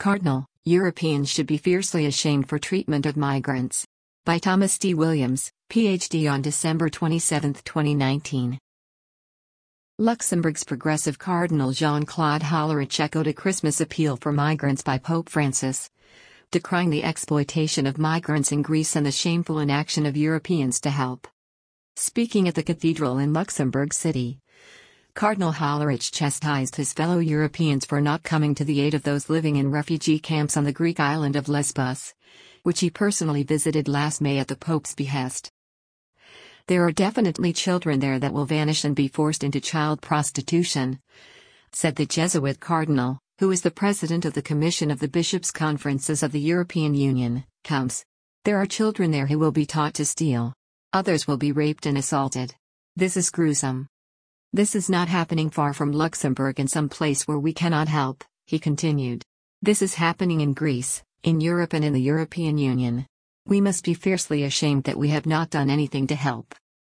Cardinal, Europeans should be fiercely ashamed for treatment of migrants. By Thomas D. Williams, Ph.D. on December 27, 2019. Luxembourg's progressive Cardinal Jean-Claude Hollerich echoed a Christmas appeal for migrants by Pope Francis, decrying the exploitation of migrants in Greece and the shameful inaction of Europeans to help. Speaking at the cathedral in Luxembourg City, Cardinal Hollerich chastised his fellow Europeans for not coming to the aid of those living in refugee camps on the Greek island of Lesbos, which he personally visited last May at the Pope's behest. "There are definitely children there that will vanish and be forced into child prostitution," said the Jesuit cardinal, who is the president of the Commission of the Bishops' Conferences of the European Union, COMS. "There are children there who will be taught to steal. Others will be raped and assaulted. This is gruesome. This is not happening far from Luxembourg in some place where we cannot help," he continued. "This is happening in Greece, in Europe and in the European Union. We must be fiercely ashamed that we have not done anything to help."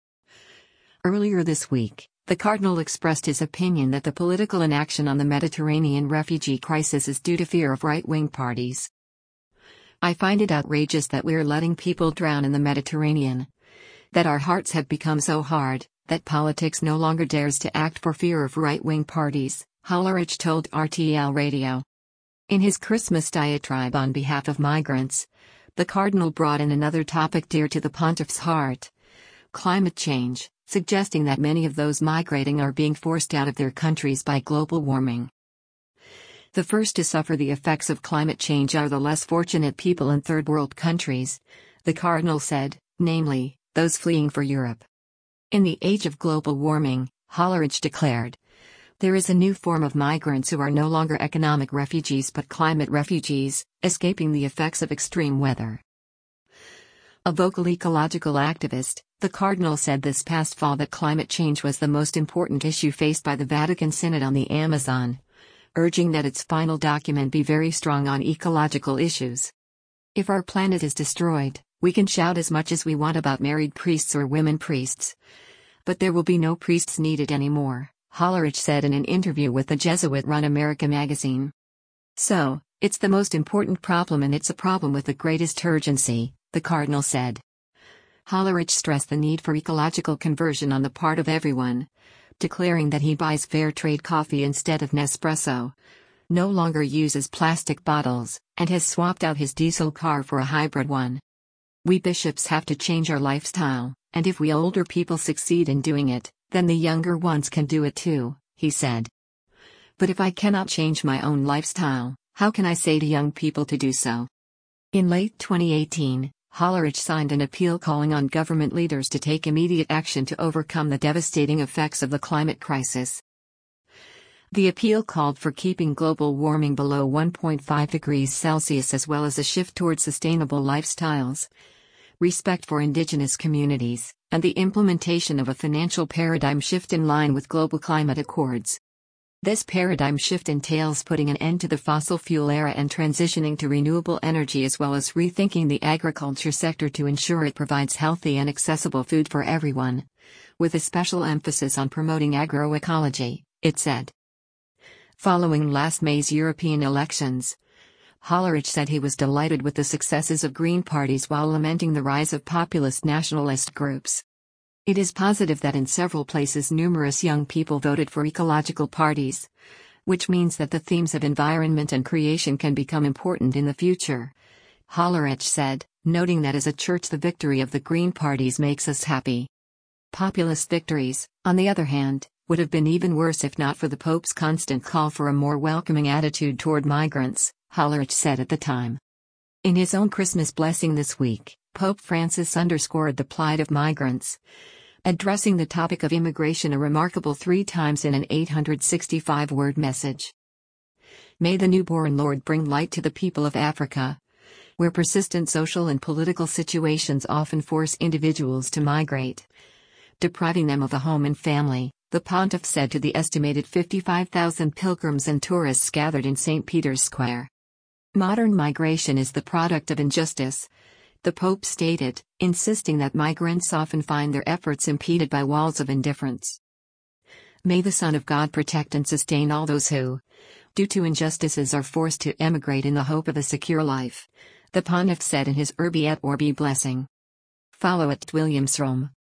Earlier this week, the Cardinal expressed his opinion that the political inaction on the Mediterranean refugee crisis is due to fear of right-wing parties. "I find it outrageous that we are letting people drown in the Mediterranean. That our hearts have become so hard, that politics no longer dares to act for fear of right-wing parties," Hollerich told RTL Radio. In his Christmas diatribe on behalf of migrants, the Cardinal brought in another topic dear to the Pontiff's heart: climate change, suggesting that many of those migrating are being forced out of their countries by global warming. "The first to suffer the effects of climate change are the less fortunate people in third world countries," the Cardinal said, namely, those fleeing for Europe. "In the age of global warming," Hollerich declared, "there is a new form of migrants who are no longer economic refugees but climate refugees, escaping the effects of extreme weather." A vocal ecological activist, the Cardinal said this past fall that climate change was the most important issue faced by the Vatican Synod on the Amazon, urging that its final document be very strong on ecological issues. "If our planet is destroyed, we can shout as much as we want about married priests or women priests. But there will be no priests needed anymore," Hollerich said in an interview with the Jesuit-run America magazine. "So, it's the most important problem and it's a problem with the greatest urgency," the Cardinal said. Hollerich stressed the need for ecological conversion on the part of everyone, declaring that he buys fair trade coffee instead of Nespresso, no longer uses plastic bottles, and has swapped out his diesel car for a hybrid one. "We bishops have to change our lifestyle, and if we older people succeed in doing it, then the younger ones can do it too," he said. "But if I cannot change my own lifestyle, how can I say to young people to do so?" In late 2018, Hollerich signed an appeal calling on government leaders to take immediate action to overcome the devastating effects of the climate crisis. The appeal called for keeping global warming below 1.5 degrees Celsius as well as a shift toward sustainable lifestyles, respect for indigenous communities, and the implementation of a financial paradigm shift in line with global climate accords. This paradigm shift entails putting an end to the fossil fuel era and transitioning to renewable energy as well as rethinking the agriculture sector to ensure it provides healthy and accessible food for everyone, with a special emphasis on promoting agroecology, it said. Following last May's European elections, Hollerich said he was delighted with the successes of Green parties while lamenting the rise of populist nationalist groups. "It is positive that in several places numerous young people voted for ecological parties, which means that the themes of environment and creation can become important in the future," Hollerich said, noting that as a church the victory of the Green parties makes us happy. Populist victories, on the other hand, would have been even worse if not for the Pope's constant call for a more welcoming attitude toward migrants, Hollerich said at the time. In his own Christmas blessing this week, Pope Francis underscored the plight of migrants, addressing the topic of immigration a remarkable 3 times in an 865-word message. "May the newborn Lord bring light to the people of Africa, where persistent social and political situations often force individuals to migrate, depriving them of a home and family," the pontiff said to the estimated 55,000 pilgrims and tourists gathered in St. Peter's Square. "Modern migration is the product of injustice," the Pope stated, insisting that migrants often find their efforts impeded by walls of indifference. "May the Son of God protect and sustain all those who, due to injustices are forced to emigrate in the hope of a secure life. The Pontiff said in his Urbi et Orbi blessing. Follow @WilliamsRome.